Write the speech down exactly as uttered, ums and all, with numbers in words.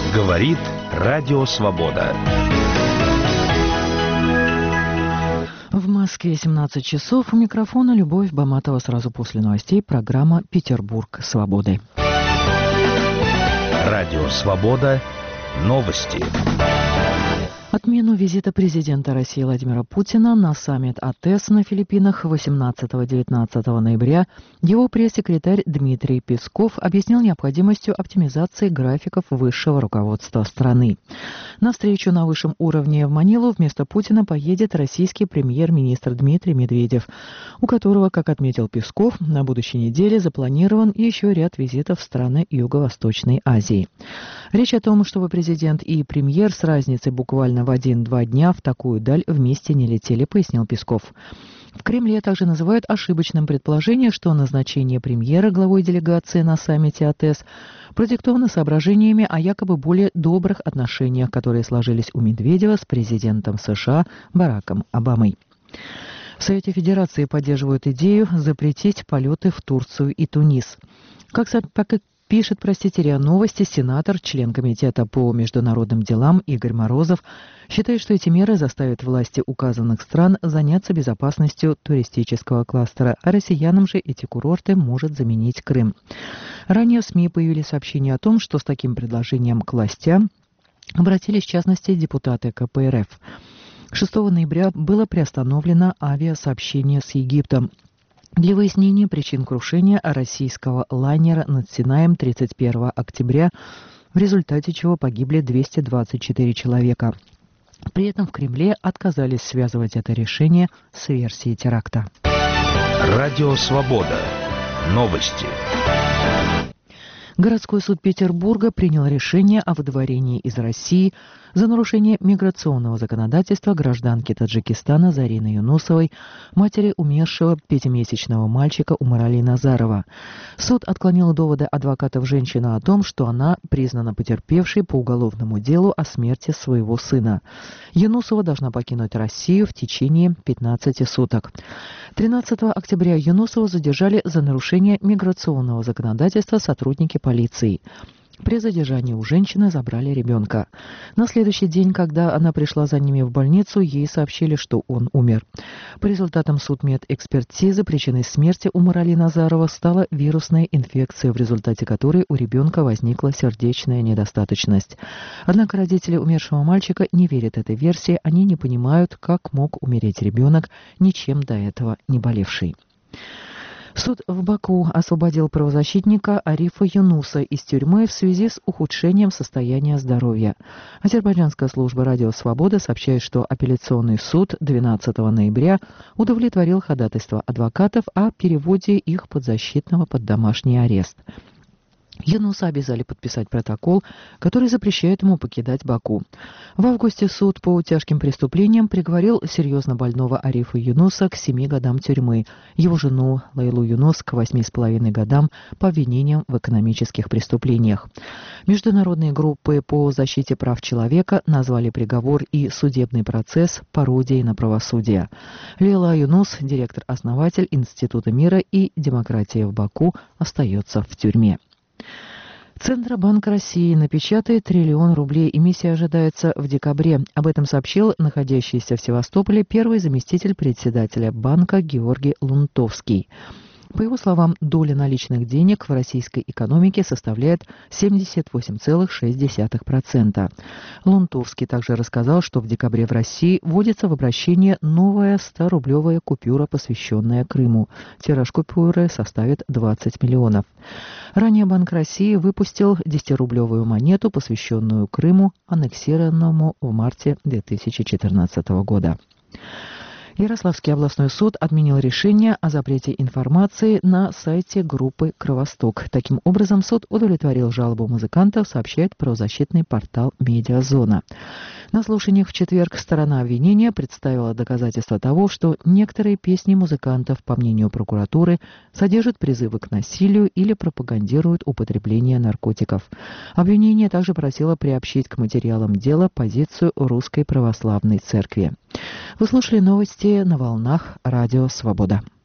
Говорит Радио Свобода. В Москве семнадцать часов. У микрофона Любовь Баматова. Сразу после новостей программа «Петербург свободы». Радио Свобода. Новости. Отмену визита президента России Владимира Путина на саммит АТЭС на Филиппинах восемнадцатого-девятнадцатого ноября его пресс-секретарь Дмитрий Песков объяснил необходимостью оптимизации графиков высшего руководства страны. На встречу на высшем уровне в Манилу вместо Путина поедет российский премьер-министр Дмитрий Медведев, у которого, как отметил Песков, на будущей неделе запланирован еще ряд визитов в страны Юго-Восточной Азии. Речь о том, чтобы президент и премьер с разницей буквально в один-два дня в такую даль вместе не летели, пояснил Песков. В Кремле также называют ошибочным предположение, что назначение премьера главой делегации на саммите АТЭС продиктовано соображениями о якобы более добрых отношениях, которые сложились у Медведева с президентом США Бараком Обамой. В Совете Федерации поддерживают идею запретить полеты в Турцию и Тунис. Как пишет, простите, РИА Новости, сенатор, член Комитета по международным делам Игорь Морозов считает, что эти меры заставят власти указанных стран заняться безопасностью туристического кластера, а россиянам же эти курорты может заменить Крым. Ранее в СМИ появились сообщения о том, что с таким предложением к властям обратились в частности депутаты ка пэ эр эф. шестого ноября было приостановлено авиасообщение с Египтом для выяснения причин крушения российского лайнера над Синаем тридцать первого октября, в результате чего погибли двести двадцать четыре человека. При этом в Кремле отказались связывать это решение с версией теракта. Радио Свобода. Новости. Городской суд Петербурга принял решение о выдворении из России за нарушение миграционного законодательства гражданки Таджикистана Зарины Юнусовой, матери умершего пятимесячного мальчика Умарали Назарова. Суд отклонил доводы адвокатов женщины о том, что она признана потерпевшей по уголовному делу о смерти своего сына. Юнусова должна покинуть Россию в течение пятнадцати суток. тринадцатого октября Юнусову задержали за нарушение миграционного законодательства сотрудники полиции. При задержании у женщины забрали ребенка. На следующий день, когда она пришла за ними в больницу, ей сообщили, что он умер. По результатам судмедэкспертизы причиной смерти Умарали Назарова стала вирусная инфекция, в результате которой у ребенка возникла сердечная недостаточность. Однако родители умершего мальчика не верят этой версии, они не понимают, как мог умереть ребенок, ничем до этого не болевший. Суд в Баку освободил правозащитника Арифа Юнуса из тюрьмы в связи с ухудшением состояния здоровья. Азербайджанская служба «Радио Свобода» сообщает, что апелляционный суд двенадцатого ноября удовлетворил ходатайство адвокатов о переводе их подзащитного под домашний арест. Юнуса обязали подписать протокол, который запрещает ему покидать Баку. В августе суд по тяжким преступлениям приговорил серьезно больного Арифа Юнуса к семи годам тюрьмы, его жену Лейлу Юнус к восьми с половиной годам по обвинениям в экономических преступлениях. Международные группы по защите прав человека назвали приговор и судебный процесс пародией на правосудие. Лейла Юнус, директор-основатель Института мира и демократии в Баку, остается в тюрьме. Центробанк России напечатает триллион рублей. Эмиссия ожидается в декабре. Об этом сообщил находящийся в Севастополе первый заместитель председателя банка Георгий Лунтовский. По его словам, доля наличных денег в российской экономике составляет семьдесят восемь целых шесть десятых процента. Лунтовский также рассказал, что в декабре в России вводится в обращение новая сто-рублевая купюра, посвященная Крыму. Тираж купюры составит двадцать миллионов. Ранее Банк России выпустил десятирублевую монету, посвященную Крыму, аннексированному в марте две тысячи четырнадцатого года. Ярославский областной суд отменил решение о запрете информации на сайте группы «Кровосток». Таким образом, суд удовлетворил жалобу музыкантов, сообщает правозащитный портал «Медиазона». На слушаниях в четверг сторона обвинения представила доказательства того, что некоторые песни музыкантов, по мнению прокуратуры, содержат призывы к насилию или пропагандируют употребление наркотиков. Обвинение также просило приобщить к материалам дела позицию Русской Православной Церкви. Вы слушали новости на волнах Радио Свобода.